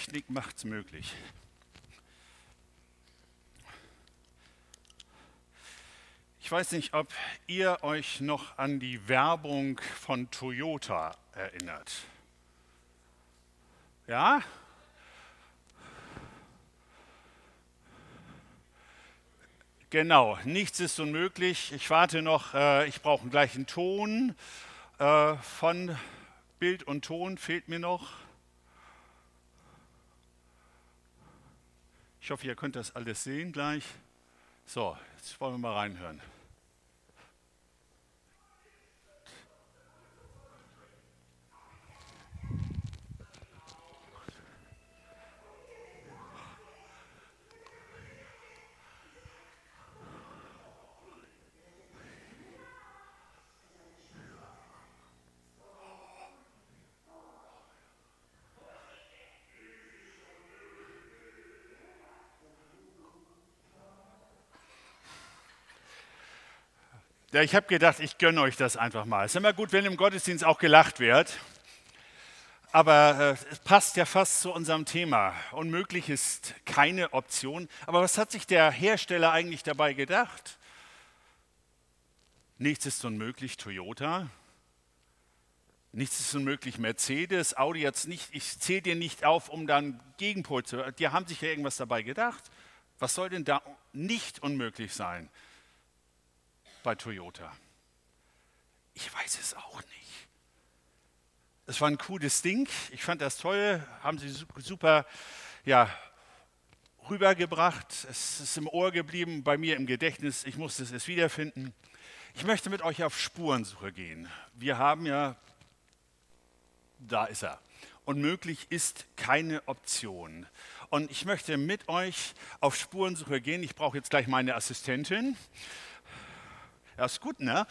Technik macht's möglich. Ich weiß nicht, ob ihr euch noch an die Werbung von Toyota erinnert. Ja? Genau, nichts ist unmöglich. Ich warte noch, ich brauche gleich einen Ton von Bild und Ton, fehlt mir noch. Ich hoffe, ihr könnt das alles sehen gleich. So, jetzt wollen wir mal reinhören. Ja, ich habe gedacht, ich gönne euch das einfach mal. Es ist immer gut, wenn im Gottesdienst auch gelacht wird. Aber es passt ja fast zu unserem Thema. Unmöglich ist keine Option. Aber was hat sich der Hersteller eigentlich dabei gedacht? Nichts ist unmöglich, Toyota. Nichts ist unmöglich, Mercedes, Audi jetzt nicht. Ich zähle dir nicht auf, um dann Gegenpol zu. Die haben sich ja irgendwas dabei gedacht. Was soll denn da nicht unmöglich sein bei Toyota? Ich weiß es auch nicht. Es war ein cooles Ding. Ich fand das toll. Haben sie super ja, rübergebracht. Es ist im Ohr geblieben, bei mir im Gedächtnis. Ich musste es wiederfinden. Ich möchte mit euch auf Spurensuche gehen. Wir haben ja, da ist er. Unmöglich ist keine Option. Und ich möchte mit euch auf Spurensuche gehen. Ich brauche jetzt gleich meine Assistentin. Ja, ist gut, ne?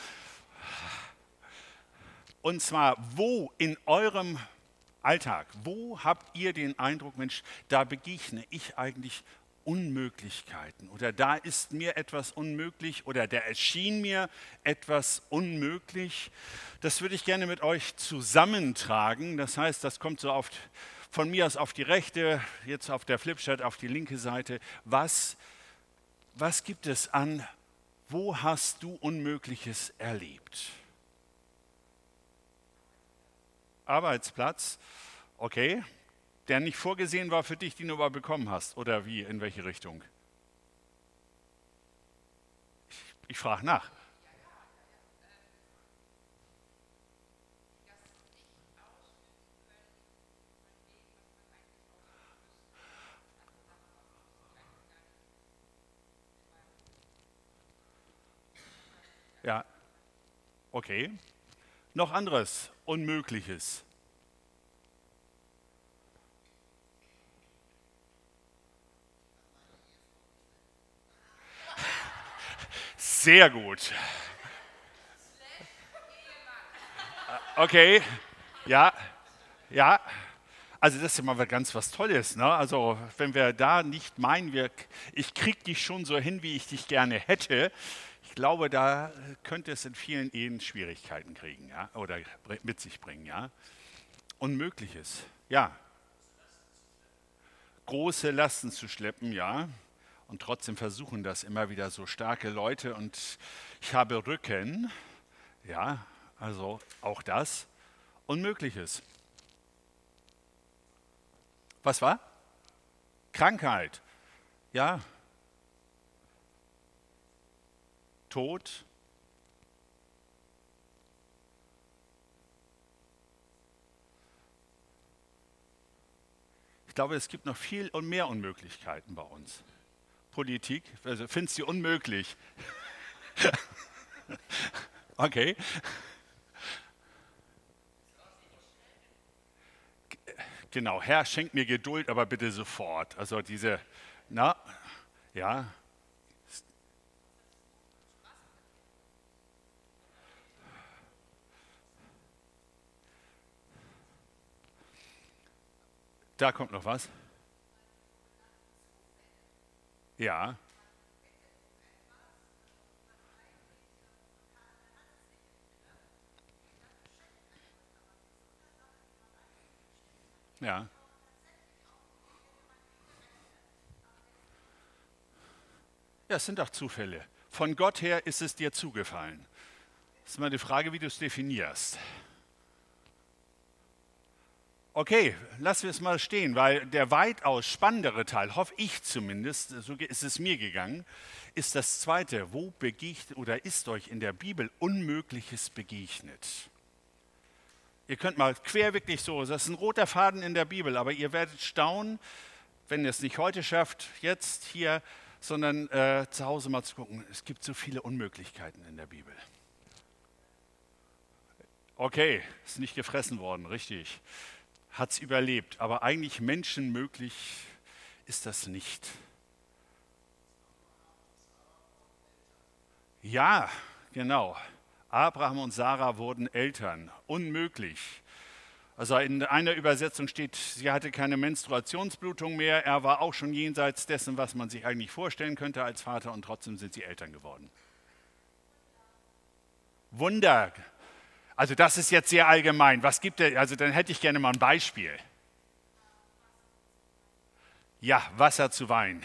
Und zwar, wo in eurem Alltag, wo habt ihr den Eindruck, Mensch, da begegne ich eigentlich Unmöglichkeiten oder da ist mir etwas unmöglich oder da erschien mir etwas unmöglich. Das würde ich gerne mit euch zusammentragen. Das heißt, das kommt so von mir aus auf die rechte, jetzt auf der Flipchart auf die linke Seite. Was gibt es an, wo hast du Unmögliches erlebt? Arbeitsplatz, okay, der nicht vorgesehen war für dich, den du aber bekommen hast. Oder wie, in welche Richtung? Ich frage nach. Ja, okay. Noch anderes, Unmögliches. Sehr gut. Okay, ja, ja. Also das ist ja mal ganz was Tolles. Ne? Also wenn wir da nicht meinen, ich krieg dich schon so hin, wie ich dich gerne hätte, ich glaube, da könnte es in vielen Ehen Schwierigkeiten kriegen, ja? Oder mit sich bringen. Ja? Unmögliches, ja. Große Lasten zu schleppen, ja. Und trotzdem versuchen das immer wieder so starke Leute. Und ich habe Rücken, ja, also auch das. Unmögliches. Was war? Krankheit, ja. Tod. Ich glaube, es gibt noch viel und mehr Unmöglichkeiten bei uns. Politik, also findest du unmöglich? Okay, genau. Herr, schenk mir Geduld, aber bitte sofort. Also diese, na, ja, da kommt noch was. Ja, ja, Ja, es sind doch Zufälle. Von Gott her ist es dir zugefallen. Das ist mal die Frage, wie du es definierst. Okay, lassen wir es mal stehen, weil der weitaus spannendere Teil, hoffe ich zumindest, so ist es mir gegangen, ist das zweite. Wo begegnet oder ist euch in der Bibel Unmögliches begegnet? Ihr könnt mal quer wirklich so, das ist ein roter Faden in der Bibel, aber ihr werdet staunen, wenn ihr es nicht heute schafft, jetzt hier, sondern zu Hause mal zu gucken. Es gibt so viele Unmöglichkeiten in der Bibel. Okay, ist nicht gefressen worden, richtig. Hat es überlebt, aber eigentlich menschenmöglich ist das nicht. Ja, genau. Abraham und Sarah wurden Eltern. Unmöglich. Also in einer Übersetzung steht, sie hatte keine Menstruationsblutung mehr. Er war auch schon jenseits dessen, was man sich eigentlich vorstellen könnte als Vater, und trotzdem sind sie Eltern geworden. Wunder. Also das ist jetzt sehr allgemein. Was gibt es? Also dann hätte ich gerne mal ein Beispiel. Ja, Wasser zu Wein.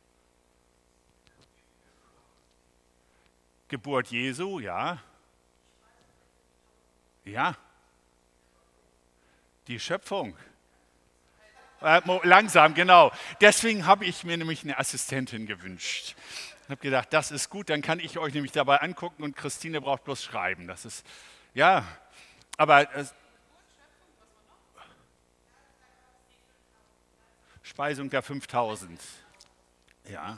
Geburt Jesu, ja. Ja. Die Schöpfung. Langsam, genau. Deswegen habe ich mir nämlich eine Assistentin gewünscht. Ich habe gedacht, das ist gut, dann kann ich euch nämlich dabei angucken und Christine braucht bloß schreiben. Das ist, ja, aber Speisung der 5000. Ja.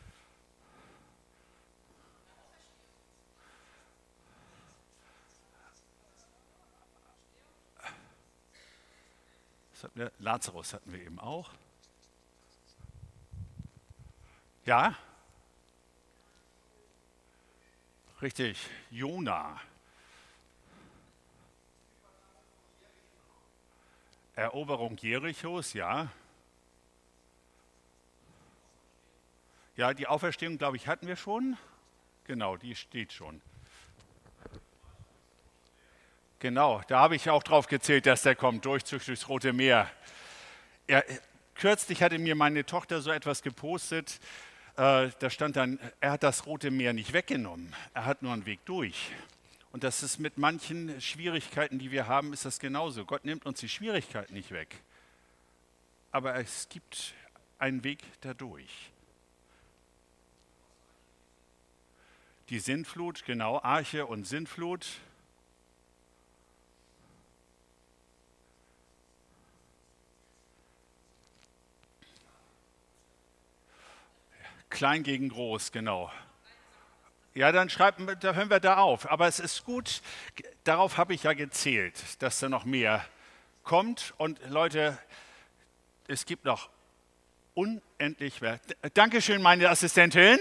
Lazarus hatten wir eben auch. Ja, richtig. Jona. Eroberung Jerichos, ja. Ja, die Auferstehung, glaube ich, hatten wir schon. Genau, die steht schon. Genau, da habe ich auch drauf gezählt, dass der kommt, Durchzug durchs Rote Meer. Kürzlich hatte mir meine Tochter so etwas gepostet, da stand dann, er hat das Rote Meer nicht weggenommen, er hat nur einen Weg durch. Und das ist mit manchen Schwierigkeiten, die wir haben, ist das genauso. Gott nimmt uns die Schwierigkeiten nicht weg, aber es gibt einen Weg dadurch. Die Sintflut, genau, Arche und Sintflut. Klein gegen groß, genau. Ja, dann da hören wir da auf. Aber es ist gut, darauf habe ich ja gezählt, dass da noch mehr kommt. Und Leute, es gibt noch unendlich mehr. Dankeschön, meine Assistentin.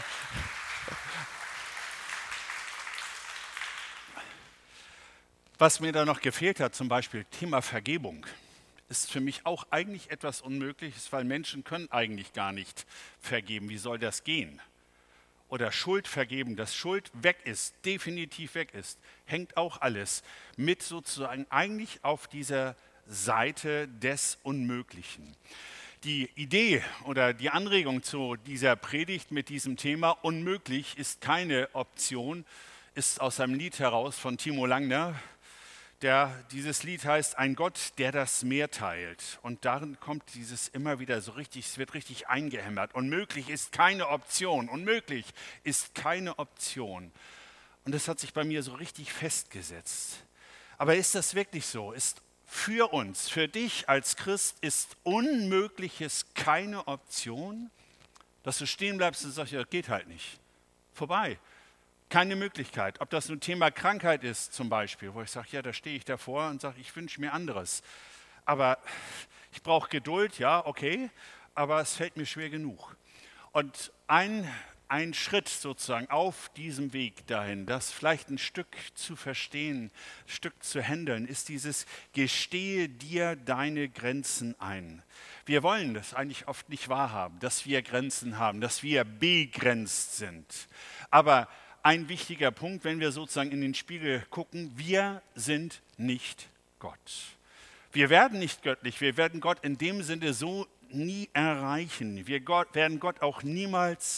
Was mir da noch gefehlt hat, zum Beispiel Thema Vergebung, ist für mich auch eigentlich etwas Unmögliches, weil Menschen können eigentlich gar nicht vergeben. Wie soll das gehen? Oder Schuld vergeben, dass Schuld weg ist, definitiv weg ist, hängt auch alles mit sozusagen eigentlich auf dieser Seite des Unmöglichen. Die Idee oder die Anregung zu dieser Predigt mit diesem Thema unmöglich ist keine Option, ist aus einem Lied heraus von Timo Langner. Dieses Lied heißt Ein Gott, der das Meer teilt. Und darin kommt dieses immer wieder so richtig, es wird richtig eingehämmert. Unmöglich ist keine Option. Unmöglich ist keine Option. Und das hat sich bei mir so richtig festgesetzt. Aber ist das wirklich so? Ist für uns, für dich als Christ, ist Unmögliches keine Option? Dass du stehen bleibst und sagst, ja, geht halt nicht. Vorbei. Keine Möglichkeit. Ob das ein Thema Krankheit ist zum Beispiel, wo ich sage, ja, da stehe ich davor und sage, ich wünsche mir anderes. Aber ich brauche Geduld, ja, okay, aber es fällt mir schwer genug. Und ein Schritt sozusagen auf diesem Weg dahin, das vielleicht ein Stück zu verstehen, ein Stück zu handeln, ist dieses Gestehe dir deine Grenzen ein. Wir wollen das eigentlich oft nicht wahrhaben, dass wir Grenzen haben, dass wir begrenzt sind. Aber ein wichtiger Punkt, wenn wir sozusagen in den Spiegel gucken, wir sind nicht Gott. Wir werden nicht göttlich, wir werden Gott in dem Sinne so nie erreichen. Wir werden Gott auch niemals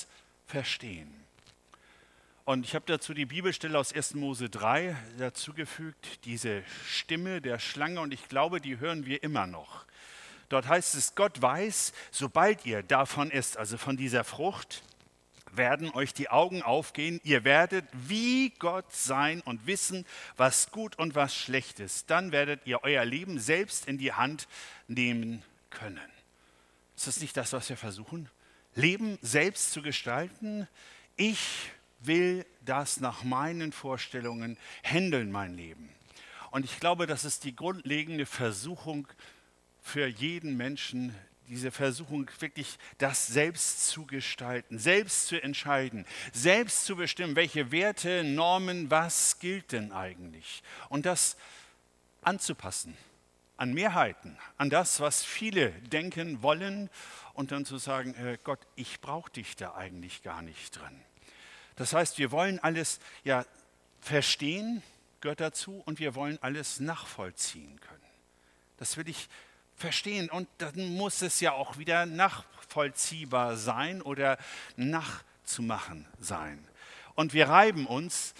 verstehen. Und ich habe dazu die Bibelstelle aus 1. Mose 3 dazugefügt, diese Stimme der Schlange, und ich glaube, die hören wir immer noch. Dort heißt es, Gott weiß, sobald ihr davon esst, also von dieser Frucht, werden euch die Augen aufgehen, ihr werdet wie Gott sein und wissen, was gut und was schlecht ist. Dann werdet ihr euer Leben selbst in die Hand nehmen können. Ist das nicht das, was wir versuchen? Leben selbst zu gestalten? Ich will das nach meinen Vorstellungen handeln, mein Leben. Und ich glaube, das ist die grundlegende Versuchung für jeden Menschen, diese Versuchung, wirklich das selbst zu gestalten, selbst zu entscheiden, selbst zu bestimmen, welche Werte, Normen, was gilt denn eigentlich? Und das anzupassen an Mehrheiten, an das, was viele denken wollen, und dann zu sagen, Gott, ich brauche dich da eigentlich gar nicht drin. Das heißt, wir wollen alles verstehen, gehört dazu, und wir wollen alles nachvollziehen können. Das will ich verstehen, und dann muss es ja auch wieder nachvollziehbar sein oder nachzumachen sein. Und wir reiben uns,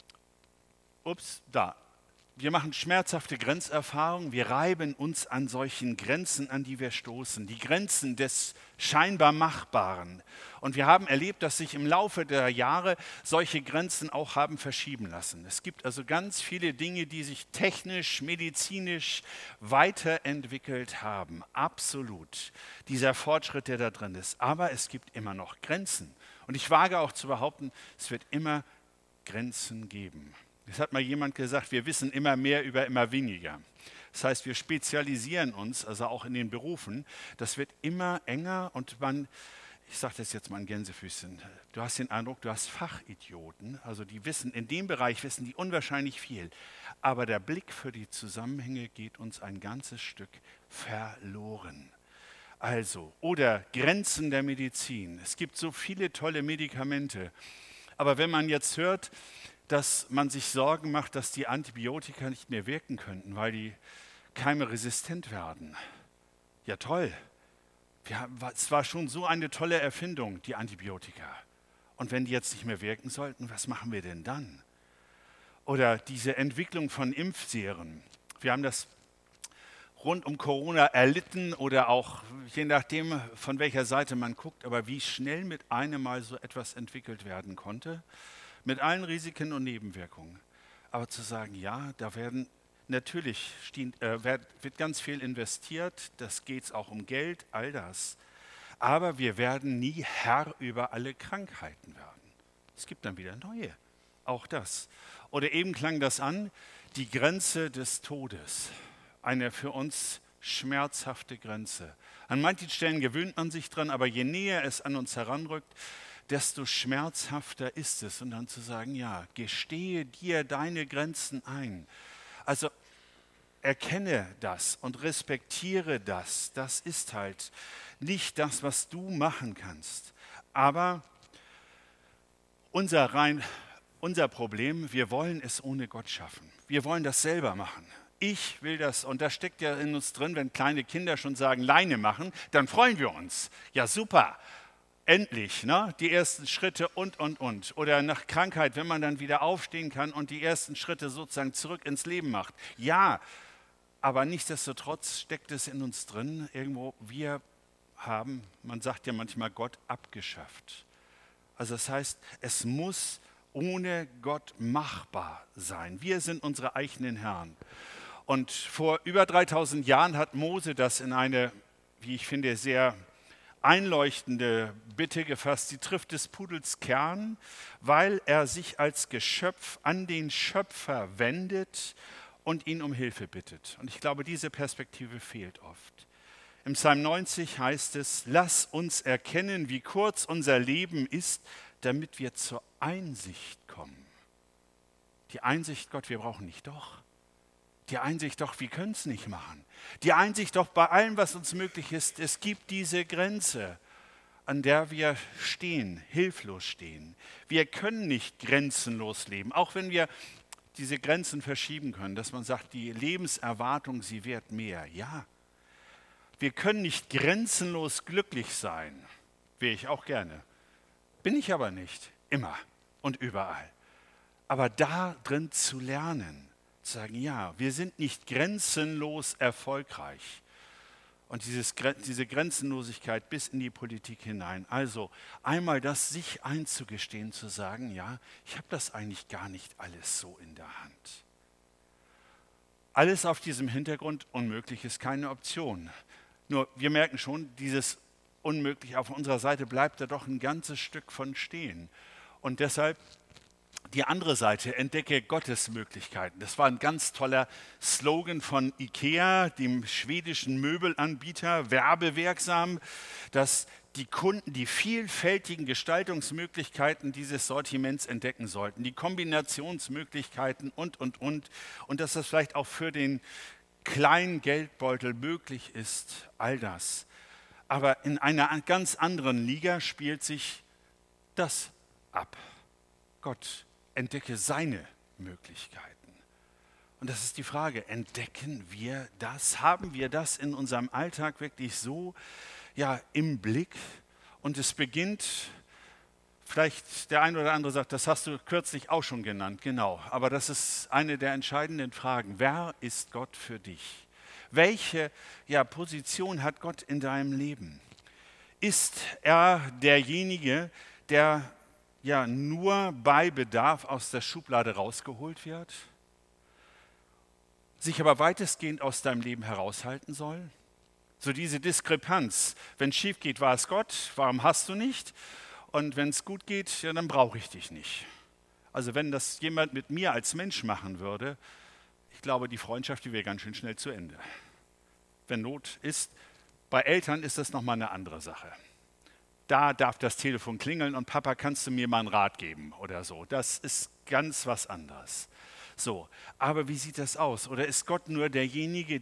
wir machen schmerzhafte Grenzerfahrungen, wir reiben uns an solchen Grenzen, an die wir stoßen, die Grenzen des scheinbar Machbaren. Und wir haben erlebt, dass sich im Laufe der Jahre solche Grenzen auch haben verschieben lassen. Es gibt also ganz viele Dinge, die sich technisch, medizinisch weiterentwickelt haben. Absolut. Dieser Fortschritt, der da drin ist. Aber es gibt immer noch Grenzen. Und ich wage auch zu behaupten, es wird immer Grenzen geben. Es hat mal jemand gesagt, wir wissen immer mehr über immer weniger. Das heißt, wir spezialisieren uns, also auch in den Berufen. Das wird immer enger, und ich sage das jetzt mal in Gänsefüßchen, du hast den Eindruck, du hast Fachidioten, also die wissen, in dem Bereich wissen die unwahrscheinlich viel. Aber der Blick für die Zusammenhänge geht uns ein ganzes Stück verloren. Also, oder Grenzen der Medizin. Es gibt so viele tolle Medikamente. Aber wenn man jetzt hört, dass man sich Sorgen macht, dass die Antibiotika nicht mehr wirken könnten, weil die Keime resistent werden. Ja, toll. Es war schon so eine tolle Erfindung, die Antibiotika. Und wenn die jetzt nicht mehr wirken sollten, was machen wir denn dann? Oder diese Entwicklung von Impfserien. Wir haben das rund um Corona erlitten oder auch, je nachdem, von welcher Seite man guckt, aber wie schnell mit einem Mal so etwas entwickelt werden konnte, mit allen Risiken und Nebenwirkungen. Aber zu sagen, ja, da wird ganz viel investiert, das geht auch um Geld, all das. Aber wir werden nie Herr über alle Krankheiten werden. Es gibt dann wieder neue, auch das. Oder eben klang das an, die Grenze des Todes, eine für uns schmerzhafte Grenze. An manchen Stellen gewöhnt man sich dran, aber je näher es an uns heranrückt, desto schmerzhafter ist es. Und dann zu sagen, ja, gestehe dir deine Grenzen ein. Also erkenne das und respektiere das. Das ist halt nicht das, was du machen kannst. Aber unser Problem, wir wollen es ohne Gott schaffen. Wir wollen das selber machen. Ich will das, und das steckt ja in uns drin, wenn kleine Kinder schon sagen, Leine machen, dann freuen wir uns. Ja, super. Endlich, ne? Die ersten Schritte und. Oder nach Krankheit, wenn man dann wieder aufstehen kann und die ersten Schritte sozusagen zurück ins Leben macht. Ja, aber nichtsdestotrotz steckt es in uns drin, irgendwo, wir haben, man sagt ja manchmal, Gott abgeschafft. Also das heißt, es muss ohne Gott machbar sein. Wir sind unsere eigenen Herren. Und vor über 3000 Jahren hat Mose das in eine, wie ich finde, sehr einleuchtende Bitte gefasst, die trifft des Pudels Kern, weil er sich als Geschöpf an den Schöpfer wendet und ihn um Hilfe bittet. Und ich glaube, diese Perspektive fehlt oft. Im Psalm 90 heißt es, lass uns erkennen, wie kurz unser Leben ist, damit wir zur Einsicht kommen. Die Einsicht, Gott, wir brauchen nicht doch. Die Einsicht doch, wir können es nicht machen. Die Einsicht doch bei allem, was uns möglich ist, es gibt diese Grenze, an der wir stehen, hilflos stehen. Wir können nicht grenzenlos leben, auch wenn wir diese Grenzen verschieben können, dass man sagt, die Lebenserwartung, sie wird mehr. Ja, wir können nicht grenzenlos glücklich sein, wäre ich auch gerne. Bin ich aber nicht, immer und überall. Aber da drin zu lernen, zu sagen, ja, wir sind nicht grenzenlos erfolgreich. Und diese Grenzenlosigkeit bis in die Politik hinein. Also einmal das sich einzugestehen, zu sagen, ja, ich habe das eigentlich gar nicht alles so in der Hand. Alles auf diesem Hintergrund, unmöglich ist keine Option. Nur wir merken schon, dieses Unmöglich auf unserer Seite bleibt da doch ein ganzes Stück von stehen. Und deshalb die andere Seite, entdecke Gottes Möglichkeiten. Das war ein ganz toller Slogan von IKEA, dem schwedischen Möbelanbieter, werbewirksam, dass die Kunden die vielfältigen Gestaltungsmöglichkeiten dieses Sortiments entdecken sollten, die Kombinationsmöglichkeiten und. Und dass das vielleicht auch für den kleinen Geldbeutel möglich ist, all das. Aber in einer ganz anderen Liga spielt sich das ab. Gott, entdecke seine Möglichkeiten. Und das ist die Frage, entdecken wir das? Haben wir das in unserem Alltag wirklich so im Blick? Und es beginnt, vielleicht der eine oder andere sagt, das hast du kürzlich auch schon genannt, genau. Aber das ist eine der entscheidenden Fragen. Wer ist Gott für dich? Welche Position hat Gott in deinem Leben? Ist er derjenige, der nur bei Bedarf aus der Schublade rausgeholt wird, sich aber weitestgehend aus deinem Leben heraushalten soll? So diese Diskrepanz, wenn es schief geht, war es Gott, warum hast du nicht? Und wenn es gut geht, dann brauche ich dich nicht. Also wenn das jemand mit mir als Mensch machen würde, ich glaube, die Freundschaft, die wäre ganz schön schnell zu Ende. Wenn Not ist, bei Eltern ist das nochmal eine andere Sache. Da darf das Telefon klingeln und Papa, kannst du mir mal einen Rat geben oder so. Das ist ganz was anderes. So, aber wie sieht das aus? Oder ist Gott nur derjenige,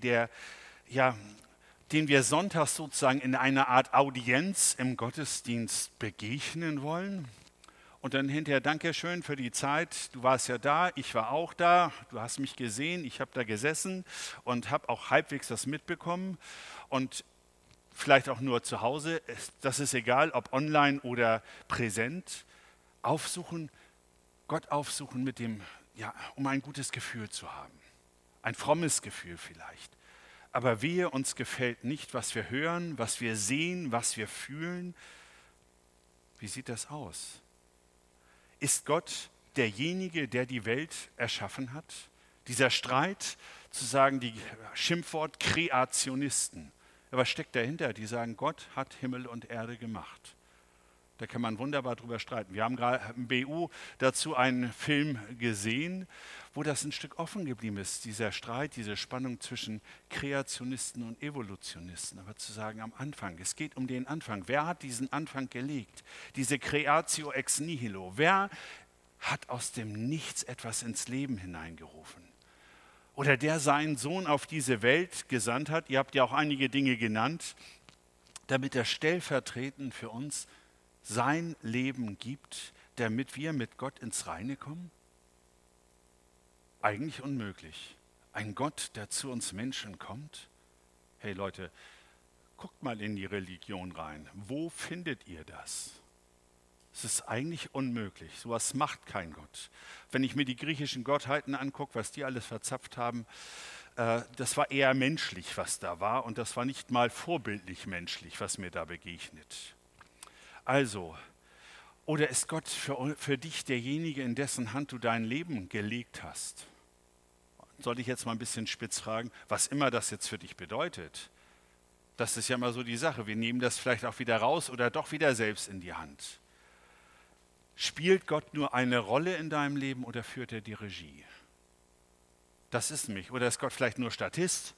den wir sonntags sozusagen in einer Art Audienz im Gottesdienst begegnen wollen? Und dann hinterher, danke schön für die Zeit, du warst ja da, ich war auch da, du hast mich gesehen, ich habe da gesessen und habe auch halbwegs das mitbekommen. Und vielleicht auch nur zu Hause, das ist egal, ob online oder präsent, aufsuchen, Gott aufsuchen um ein gutes Gefühl zu haben. Ein frommes Gefühl vielleicht. Aber wehe, uns gefällt nicht, was wir hören, was wir sehen, was wir fühlen. Wie sieht das aus? Ist Gott derjenige, der die Welt erschaffen hat? Dieser Streit, zu sagen, die Schimpfwort Kreationisten. Was steckt dahinter? Die sagen, Gott hat Himmel und Erde gemacht. Da kann man wunderbar drüber streiten. Wir haben gerade im BU dazu einen Film gesehen, wo das ein Stück offen geblieben ist, dieser Streit, diese Spannung zwischen Kreationisten und Evolutionisten. Aber zu sagen am Anfang, es geht um den Anfang. Wer hat diesen Anfang gelegt? Diese Creatio ex nihilo. Wer hat aus dem Nichts etwas ins Leben hineingerufen? Oder der seinen Sohn auf diese Welt gesandt hat, ihr habt ja auch einige Dinge genannt, damit er stellvertretend für uns sein Leben gibt, damit wir mit Gott ins Reine kommen? Eigentlich unmöglich. Ein Gott, der zu uns Menschen kommt? Hey Leute, guckt mal in die Religion rein. Wo findet ihr das? Es ist eigentlich unmöglich. Sowas macht kein Gott. Wenn ich mir die griechischen Gottheiten angucke, was die alles verzapft haben, das war eher menschlich, was da war. Und das war nicht mal vorbildlich menschlich, was mir da begegnet. Also, oder ist Gott für dich derjenige, in dessen Hand du dein Leben gelegt hast? Soll ich jetzt mal ein bisschen spitz fragen, was immer das jetzt für dich bedeutet? Das ist ja immer so die Sache. Wir nehmen das vielleicht auch wieder raus oder doch wieder selbst in die Hand. Spielt Gott nur eine Rolle in deinem Leben oder führt er die Regie? Das ist nämlich. Oder ist Gott vielleicht nur Statist?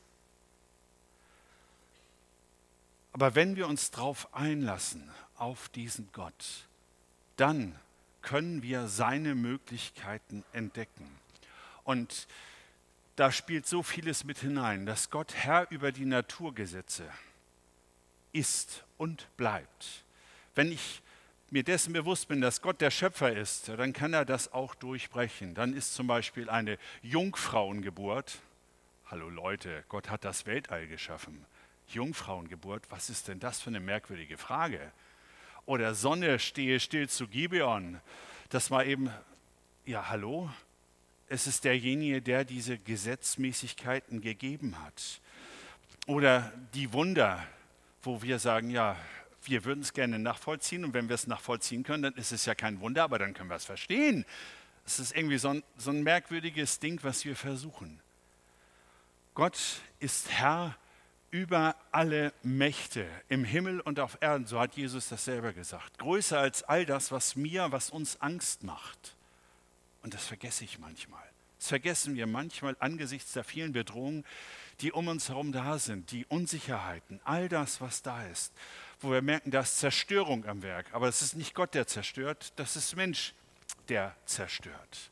Aber wenn wir uns darauf einlassen, auf diesen Gott, dann können wir seine Möglichkeiten entdecken. Und da spielt so vieles mit hinein, dass Gott Herr über die Naturgesetze ist und bleibt. Wenn ich mir dessen bewusst bin, dass Gott der Schöpfer ist, dann kann er das auch durchbrechen. Dann ist zum Beispiel eine Jungfrauengeburt, hallo Leute, Gott hat das Weltall geschaffen. Jungfrauengeburt, was ist denn das für eine merkwürdige Frage? Oder Sonne, stehe still zu Gibeon. Das war eben, ja hallo, es ist derjenige, der diese Gesetzmäßigkeiten gegeben hat. Oder die Wunder, wo wir sagen, ja, wir würden es gerne nachvollziehen und wenn wir es nachvollziehen können, dann ist es ja kein Wunder, aber dann können wir es verstehen. Es ist irgendwie so ein merkwürdiges Ding, was wir versuchen. Gott ist Herr über alle Mächte im Himmel und auf Erden, so hat Jesus das selber gesagt. Größer als all das, was uns Angst macht. Und das vergesse ich manchmal. Das vergessen wir manchmal angesichts der vielen Bedrohungen, die um uns herum da sind, die Unsicherheiten, all das, was da ist, wo wir merken, da ist Zerstörung am Werk. Aber es ist nicht Gott, der zerstört, das ist Mensch, der zerstört.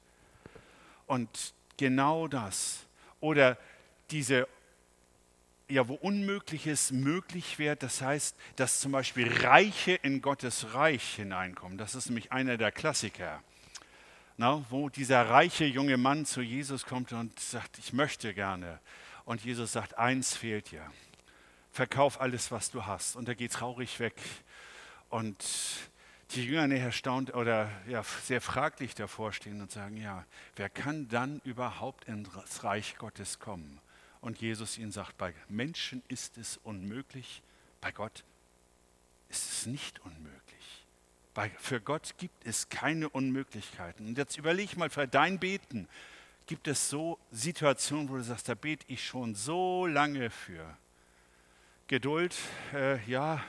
Und genau das, oder diese, ja, wo Unmögliches möglich wird, das heißt, dass zum Beispiel Reiche in Gottes Reich hineinkommen. Das ist nämlich einer der Klassiker. Na, wo dieser reiche junge Mann zu Jesus kommt und sagt, ich möchte gerne. Und Jesus sagt, eins fehlt dir. Verkauf alles, was du hast. Und er geht traurig weg. Und die Jünger erstaunt oder ja, sehr fraglich davor stehen und sagen, ja, wer kann dann überhaupt ins Reich Gottes kommen? Und Jesus ihnen sagt, bei Menschen ist es unmöglich, bei Gott ist es nicht unmöglich. Für Gott gibt es keine Unmöglichkeiten. Und jetzt überleg mal für dein Beten, gibt es so Situationen, wo du sagst, da bete ich schon so lange für. Geduld, ja,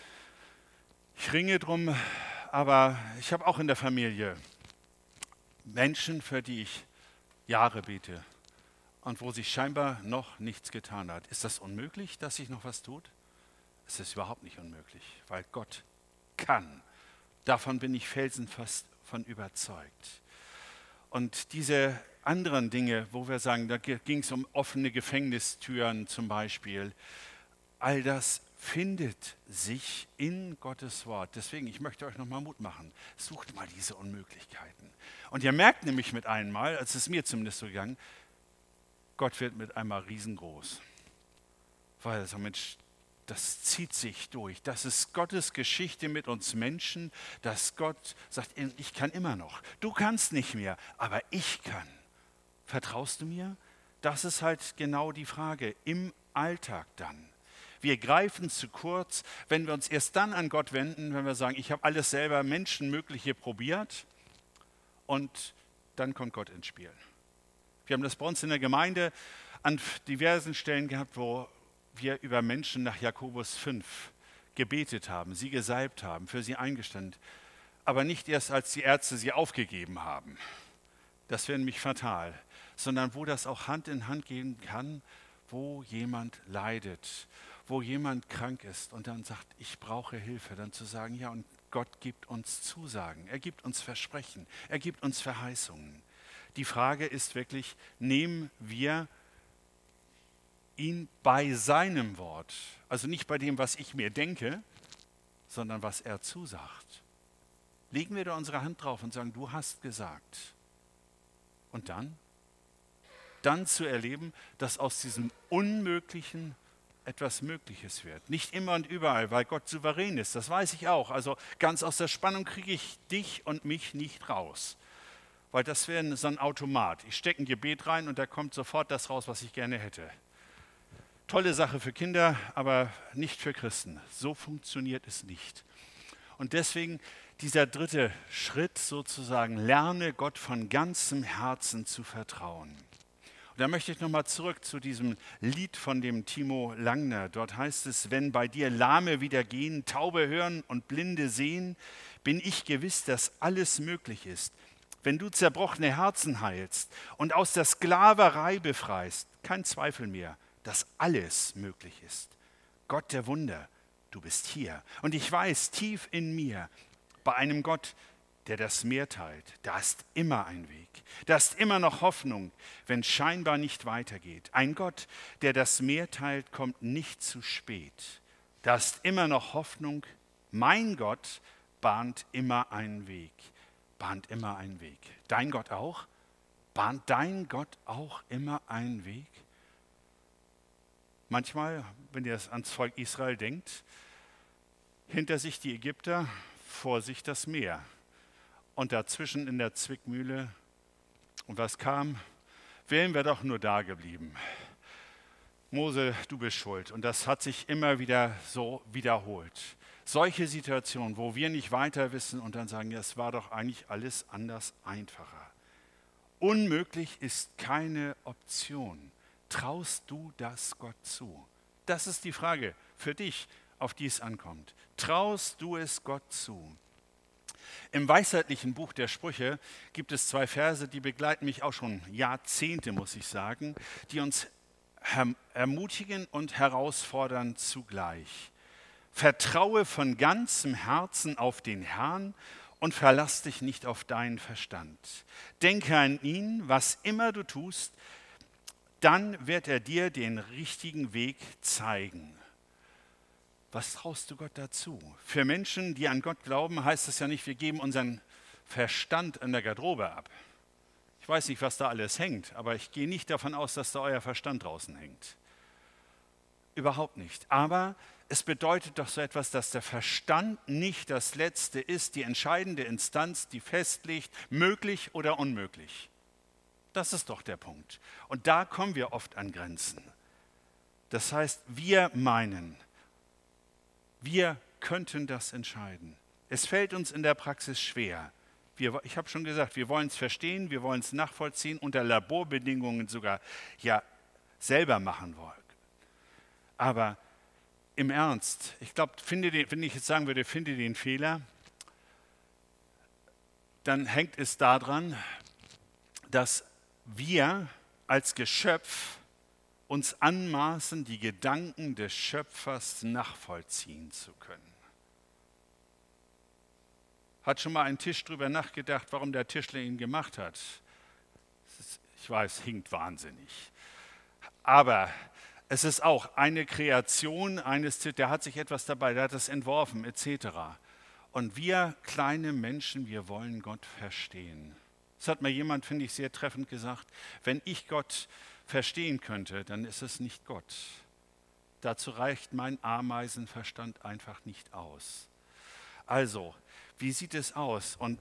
ich ringe drum, aber ich habe auch in der Familie Menschen, für die ich Jahre bete und wo sich scheinbar noch nichts getan hat. Ist das unmöglich, dass sich noch was tut? Es ist überhaupt nicht unmöglich, weil Gott kann. Davon bin ich felsenfest von überzeugt. Und diese anderen Dinge, wo wir sagen, da ging es um offene Gefängnistüren zum Beispiel, all das findet sich in Gottes Wort. Deswegen, ich möchte euch nochmal Mut machen. Sucht mal diese Unmöglichkeiten. Und ihr merkt nämlich mit einmal, als es mir zumindest so gegangen, Gott wird mit einmal riesengroß. Weil er sagt, Mensch, das zieht sich durch. Das ist Gottes Geschichte mit uns Menschen, dass Gott sagt, ich kann immer noch. Du kannst nicht mehr, aber ich kann. Vertraust du mir? Das ist halt genau die Frage im Alltag dann. Wir greifen zu kurz, wenn wir uns erst dann an Gott wenden, wenn wir sagen, ich habe alles selber Menschenmögliche probiert und dann kommt Gott ins Spiel. Wir haben das bei uns in der Gemeinde an diversen Stellen gehabt, wo wir über Menschen nach Jakobus 5 gebetet haben, sie gesalbt haben, für sie eingestanden, aber nicht erst, als die Ärzte sie aufgegeben haben. Das wäre nämlich fatal, sondern wo das auch Hand in Hand gehen kann, wo jemand leidet, wo jemand krank ist und dann sagt, ich brauche Hilfe, dann zu sagen, ja, und Gott gibt uns Zusagen, er gibt uns Versprechen, er gibt uns Verheißungen. Die Frage ist wirklich, nehmen wir ihn bei seinem Wort, also nicht bei dem, was ich mir denke, sondern was er zusagt. Legen wir da unsere Hand drauf und sagen, du hast gesagt. Und dann zu erleben, dass aus diesem Unmöglichen etwas Mögliches wird. Nicht immer und überall, weil Gott souverän ist, das weiß ich auch. Also ganz aus der Spannung kriege ich dich und mich nicht raus. Weil das wäre so ein Automat. Ich stecke ein Gebet rein und da kommt sofort das raus, was ich gerne hätte. Tolle Sache für Kinder, aber nicht für Christen. So funktioniert es nicht. Und deswegen dieser dritte Schritt sozusagen, lerne Gott von ganzem Herzen zu vertrauen. Und da möchte ich nochmal zurück zu diesem Lied von dem Timo Langner. Dort heißt es, wenn bei dir Lahme wieder gehen, Taube hören und Blinde sehen, bin ich gewiss, dass alles möglich ist. Wenn du zerbrochene Herzen heilst und aus der Sklaverei befreist, kein Zweifel mehr, dass alles möglich ist. Gott der Wunder, du bist hier. Und ich weiß, tief in mir, bei einem Gott, der das Meer teilt, da ist immer ein Weg. Da ist immer noch Hoffnung, wenn scheinbar nicht weitergeht. Ein Gott, der das Meer teilt, kommt nicht zu spät. Da ist immer noch Hoffnung. Mein Gott bahnt immer einen Weg. Bahnt immer einen Weg. Dein Gott auch? Bahnt dein Gott auch immer einen Weg? Manchmal, wenn ihr ans Volk Israel denkt, hinter sich die Ägypter, vor sich das Meer. Und dazwischen in der Zwickmühle, und was kam? Wären wir doch nur da geblieben. Mose, du bist schuld. Und das hat sich immer wieder so wiederholt. Solche Situationen, wo wir nicht weiter wissen und dann sagen, ja, es war doch eigentlich alles anders einfacher. Unmöglich ist keine Option. Traust du das Gott zu? Das ist die Frage für dich, auf die es ankommt. Traust du es Gott zu? Im weisheitlichen Buch der Sprüche gibt es 2 Verse, die begleiten mich auch schon Jahrzehnte, muss ich sagen, die uns ermutigen und herausfordern zugleich. Vertraue von ganzem Herzen auf den Herrn und verlass dich nicht auf deinen Verstand. Denke an ihn, was immer du tust, dann wird er dir den richtigen Weg zeigen. Was traust du Gott dazu? Für Menschen, die an Gott glauben, heißt es ja nicht, wir geben unseren Verstand in der Garderobe ab. Ich weiß nicht, was da alles hängt, aber ich gehe nicht davon aus, dass da euer Verstand draußen hängt. Überhaupt nicht. Aber es bedeutet doch so etwas, dass der Verstand nicht das Letzte ist, die entscheidende Instanz, die festlegt, möglich oder unmöglich. Das ist doch der Punkt. Und da kommen wir oft an Grenzen. Das heißt, wir meinen, wir könnten das entscheiden. Es fällt uns in der Praxis schwer. Ich habe schon gesagt, wir wollen es verstehen, wir wollen es nachvollziehen, unter Laborbedingungen sogar ja selber machen wollen. Aber im Ernst, ich glaube, wenn ich jetzt sagen würde, finde den Fehler, dann hängt es daran, dass wir als Geschöpf uns anmaßen, die Gedanken des Schöpfers nachvollziehen zu können. Hat schon mal ein Tisch drüber nachgedacht, warum der Tischler ihn gemacht hat? Ich weiß, hinkt wahnsinnig. Aber es ist auch eine Kreation eines, der hat sich etwas dabei, der hat es entworfen, etc. Und wir kleine Menschen, wir wollen Gott verstehen. Das hat mir jemand, finde ich, sehr treffend gesagt. Wenn ich Gott verstehen könnte, dann ist es nicht Gott. Dazu reicht mein Ameisenverstand einfach nicht aus. Also, wie sieht es aus? Und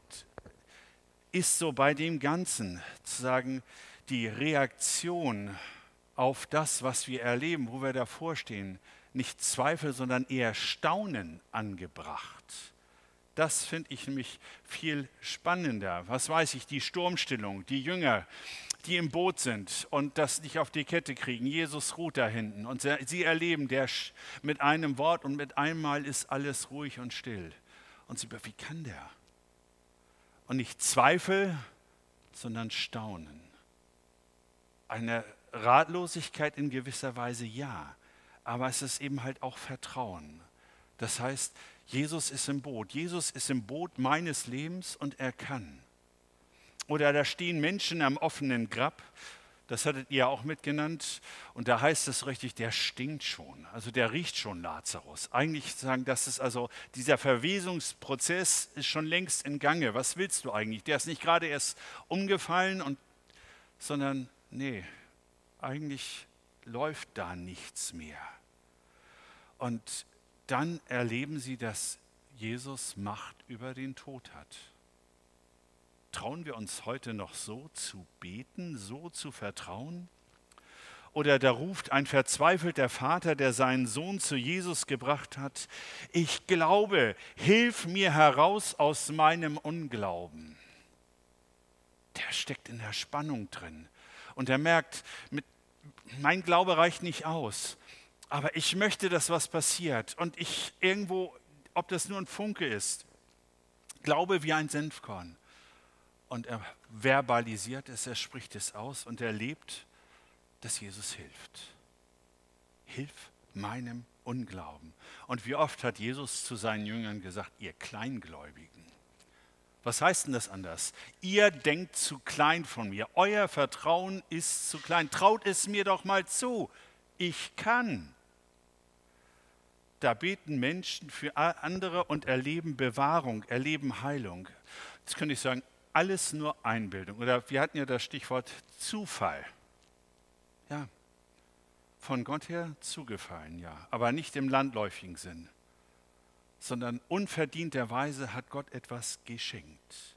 ist so bei dem Ganzen zu sagen, die Reaktion auf das, was wir erleben, wo wir davor stehen, nicht Zweifel, sondern eher Staunen angebracht? Das finde ich nämlich viel spannender. Was weiß ich, die Sturmstillung, die Jünger, die im Boot sind und das nicht auf die Kette kriegen. Jesus ruht da hinten und sie erleben, der mit einem Wort und mit einmal ist alles ruhig und still. Und sie, wie kann der? Und nicht Zweifel, sondern Staunen. Eine Ratlosigkeit in gewisser Weise ja, aber es ist eben halt auch Vertrauen. Das heißt, Jesus ist im Boot. Jesus ist im Boot meines Lebens und er kann. Oder da stehen Menschen am offenen Grab, das hattet ihr auch mitgenannt, und da heißt es richtig, der stinkt schon, also der riecht schon Lazarus. Eigentlich sagen, das ist also, dieser Verwesungsprozess ist schon längst in Gange. Was willst du eigentlich? Der ist nicht gerade erst umgefallen, sondern nee, eigentlich läuft da nichts mehr. Und dann erleben sie, dass Jesus Macht über den Tod hat. Trauen wir uns heute noch so zu beten, so zu vertrauen? Oder da ruft ein verzweifelter Vater, der seinen Sohn zu Jesus gebracht hat, ich glaube, hilf mir heraus aus meinem Unglauben. Der steckt in der Spannung drin und er merkt, mein Glaube reicht nicht aus, aber ich möchte, dass was passiert und ich irgendwo, ob das nur ein Funke ist, glaube wie ein Senfkorn. Und er verbalisiert es, er spricht es aus und er lebt, dass Jesus hilft. Hilf meinem Unglauben. Und wie oft hat Jesus zu seinen Jüngern gesagt, ihr Kleingläubigen. Was heißt denn das anders? Ihr denkt zu klein von mir. Euer Vertrauen ist zu klein. Traut es mir doch mal zu. Ich kann. Da beten Menschen für andere und erleben Bewahrung, erleben Heilung. Jetzt könnte ich sagen, alles nur Einbildung. Oder wir hatten ja das Stichwort Zufall. Ja, von Gott her zugefallen, ja. Aber nicht im landläufigen Sinn, sondern unverdienterweise hat Gott etwas geschenkt.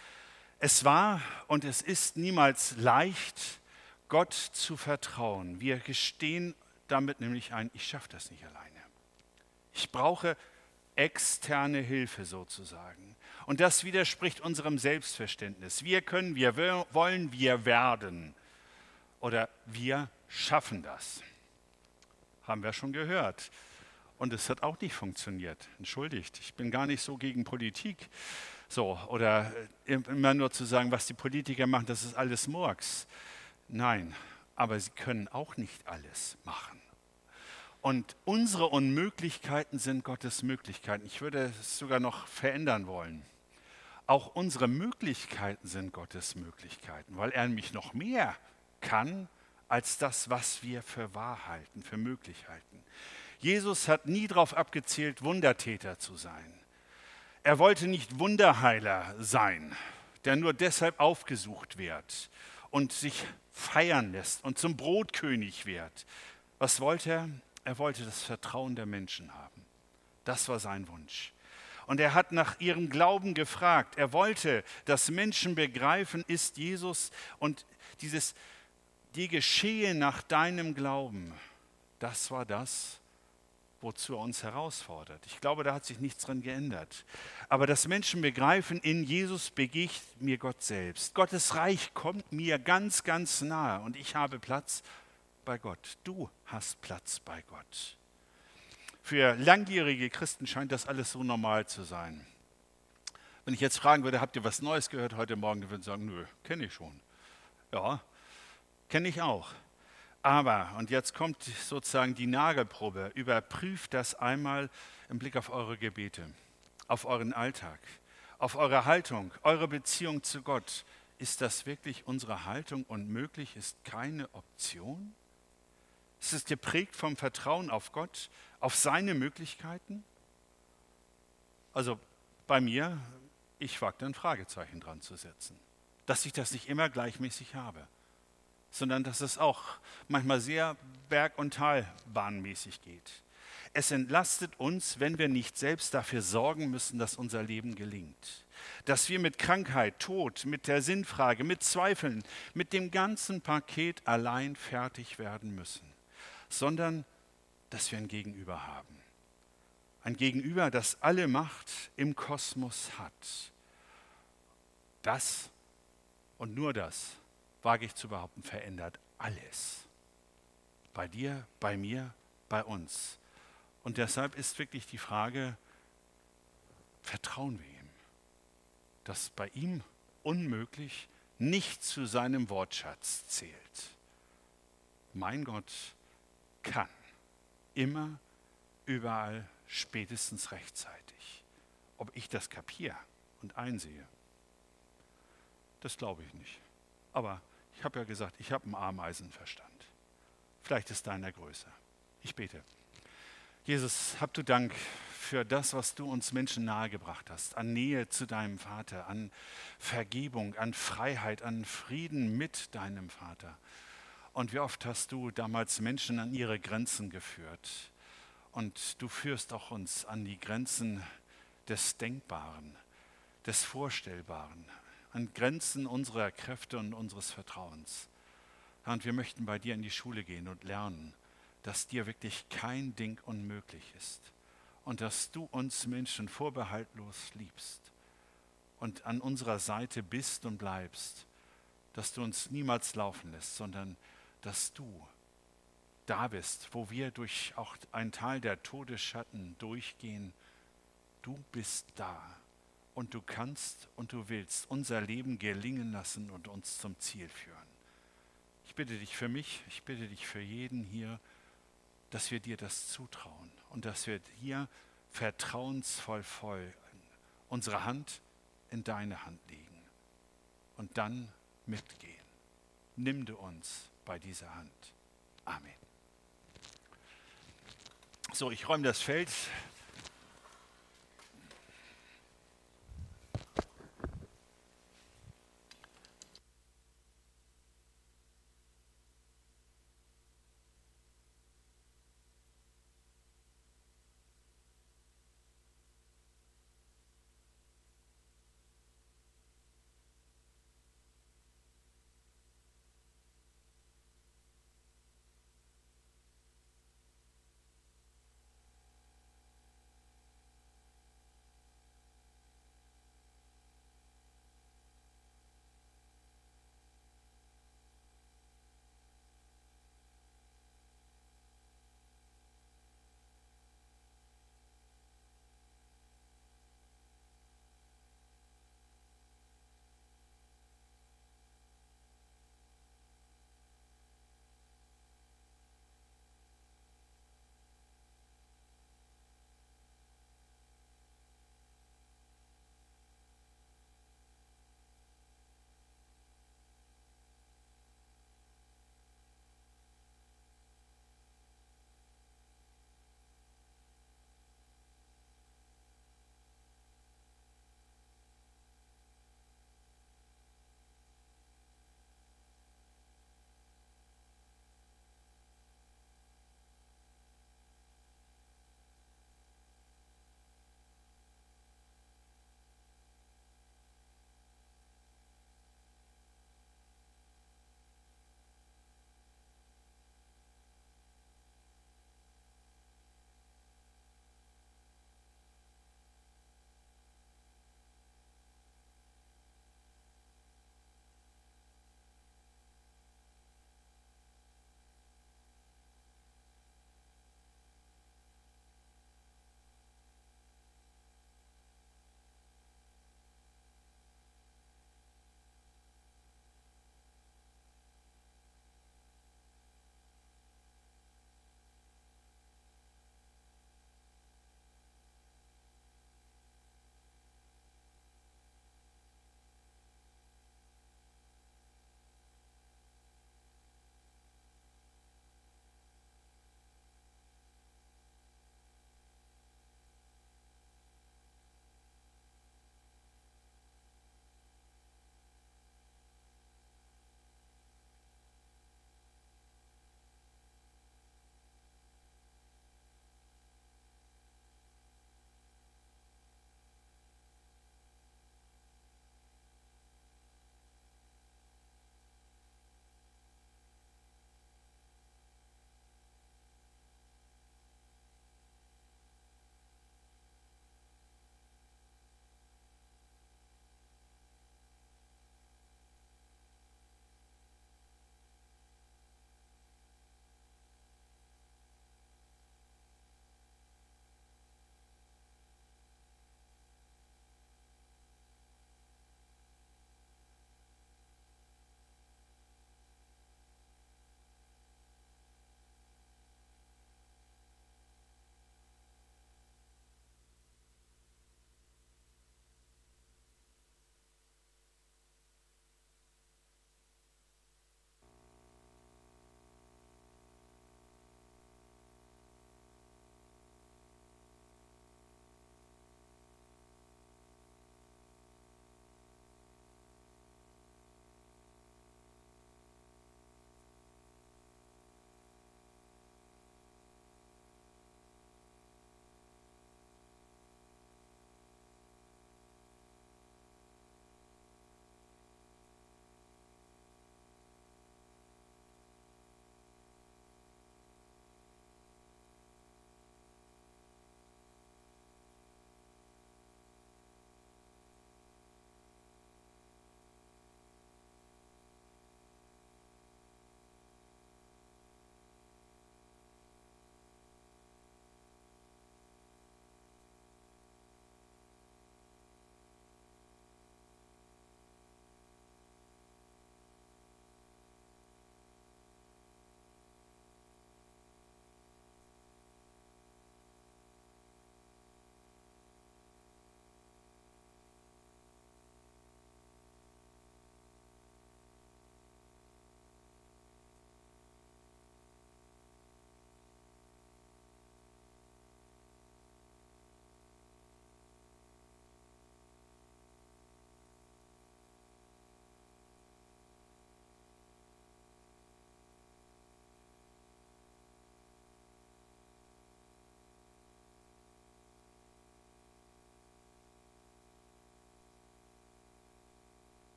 Es war und es ist niemals leicht, Gott zu vertrauen. Wir gestehen damit nämlich ein, ich schaffe das nicht alleine. Ich brauche externe Hilfe sozusagen. Und das widerspricht unserem Selbstverständnis. Wir können, wir wollen, wir werden. Oder wir schaffen das. Haben wir schon gehört. Und es hat auch nicht funktioniert. Entschuldigt, ich bin gar nicht so gegen Politik. So, oder immer nur zu sagen, was die Politiker machen, das ist alles Murks. Nein, aber sie können auch nicht alles machen. Und unsere Unmöglichkeiten sind Gottes Möglichkeiten. Ich würde es sogar noch verändern wollen. Auch unsere Möglichkeiten sind Gottes Möglichkeiten, weil er nämlich noch mehr kann als das, was wir für wahr halten, für möglich halten. Jesus hat nie darauf abgezielt, Wundertäter zu sein. Er wollte nicht Wunderheiler sein, der nur deshalb aufgesucht wird und sich feiern lässt und zum Brotkönig wird. Was wollte er? Er wollte das Vertrauen der Menschen haben. Das war sein Wunsch. Und er hat nach ihrem Glauben gefragt. Er wollte, dass Menschen begreifen, ist Jesus und dieses, die geschehe nach deinem Glauben. Das war das, wozu er uns herausfordert. Ich glaube, da hat sich nichts dran geändert. Aber dass Menschen begreifen, in Jesus begegnet mir Gott selbst. Gottes Reich kommt mir ganz, ganz nahe und ich habe Platz bei Gott. Du hast Platz bei Gott. Für langjährige Christen scheint das alles so normal zu sein. Wenn ich jetzt fragen würde, habt ihr was Neues gehört heute Morgen, dann würden sie sagen, nö, kenne ich schon. Ja, kenne ich auch. Aber, und jetzt kommt sozusagen die Nagelprobe, überprüft das einmal im Blick auf eure Gebete, auf euren Alltag, auf eure Haltung, eure Beziehung zu Gott. Ist das wirklich unsere Haltung und möglich ist keine Option? Ist es geprägt vom Vertrauen auf Gott, auf seine Möglichkeiten? Also bei mir, ich wage da ein Fragezeichen dran zu setzen, dass ich das nicht immer gleichmäßig habe, sondern dass es auch manchmal sehr berg- und talbahnmäßig geht. Es entlastet uns, wenn wir nicht selbst dafür sorgen müssen, dass unser Leben gelingt. Dass wir mit Krankheit, Tod, mit der Sinnfrage, mit Zweifeln, mit dem ganzen Paket allein fertig werden müssen, sondern dass wir ein Gegenüber haben. Ein Gegenüber, das alle Macht im Kosmos hat. Das und nur das, wage ich zu behaupten, verändert alles. Bei dir, bei mir, bei uns. Und deshalb ist wirklich die Frage, vertrauen wir ihm? Dass bei ihm unmöglich nicht zu seinem Wortschatz zählt. Mein Gott kann immer, überall, spätestens rechtzeitig. Ob ich das kapiere und einsehe, das glaube ich nicht. Aber ich habe ja gesagt, ich habe einen Ameisenverstand. Vielleicht ist deiner größer. Ich bete. Jesus, hab du Dank für das, was du uns Menschen nahegebracht hast, an Nähe zu deinem Vater, an Vergebung, an Freiheit, an Frieden mit deinem Vater. Und wie oft hast du damals Menschen an ihre Grenzen geführt. Und du führst auch uns an die Grenzen des Denkbaren, des Vorstellbaren, an Grenzen unserer Kräfte und unseres Vertrauens. Und wir möchten bei dir in die Schule gehen und lernen, dass dir wirklich kein Ding unmöglich ist und dass du uns Menschen vorbehaltlos liebst und an unserer Seite bist und bleibst, dass du uns niemals laufen lässt, sondern dass du da bist, wo wir durch auch ein Tal der Todesschatten durchgehen. Du bist da und du kannst und du willst unser Leben gelingen lassen und uns zum Ziel führen. Ich bitte dich für mich, ich bitte dich für jeden hier, dass wir dir das zutrauen und dass wir hier vertrauensvoll voll unsere Hand in deine Hand legen und dann mitgehen. Nimm du uns bei dieser Hand. Amen. So, ich räume das Feld.